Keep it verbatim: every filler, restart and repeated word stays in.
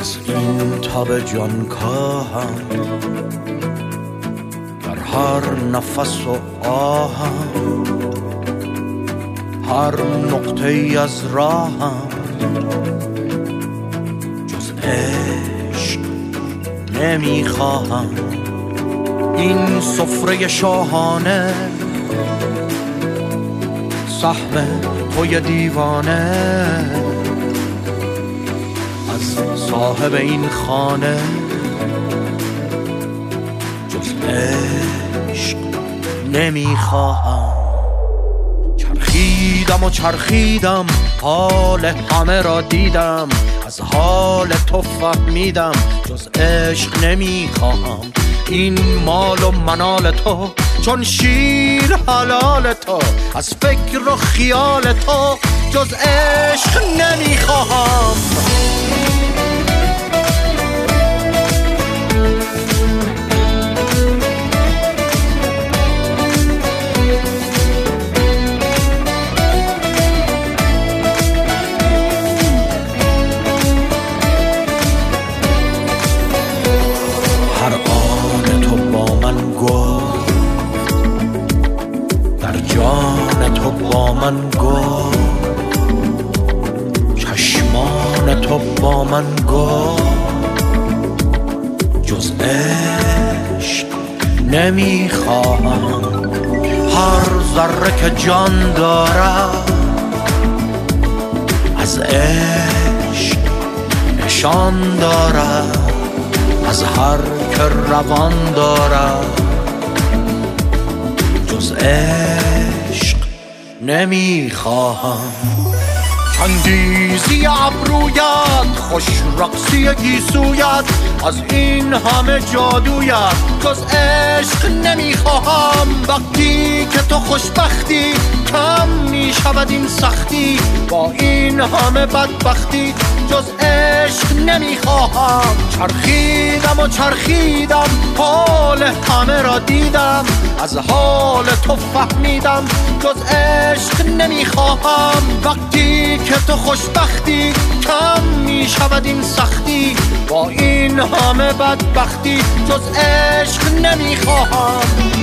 از این تب جان کاهم، در هر نفس و آهم، هر نقطه ای از راهم، جز عشق نمیخواهم. این سفره شاهانه سهم توی دیوانه، از صاحب این خانه جز عشق نمیخواهم. چرخیدم و چرخیدم، حال همه را دیدم، از حال تو فهمیدم جز عشق نمیخواهم. این مال و منال تو چون شیر حلال تو، از فکر و خیال تو جز عشق نمیخواهم. هر آن تو با من گفت، در جان تو با من گفت، چشمان تو با من گفت جز عشق نمیخواهم. هر ذره که جان دارد از عشق نشان دارد، از هر که روان دارد جز عشق نمیخواهم. چندیزی ابرویت، خوش رقصی گیسویت، از این همه جادویت جز عشق نمیخواهم. وقتی که تو خوشبختی کم میشود این سختی، با این همه بدبختی جز عشق نمیخواهم. چرخیدم و چرخیدم، حال همه را دیدم، از حال تو فهمیدم جز عشق نمیخواهم. وقتی که تو خوشبختی کم میشود این سختی، با این همه بدبختی جز عشق نمیخواهم.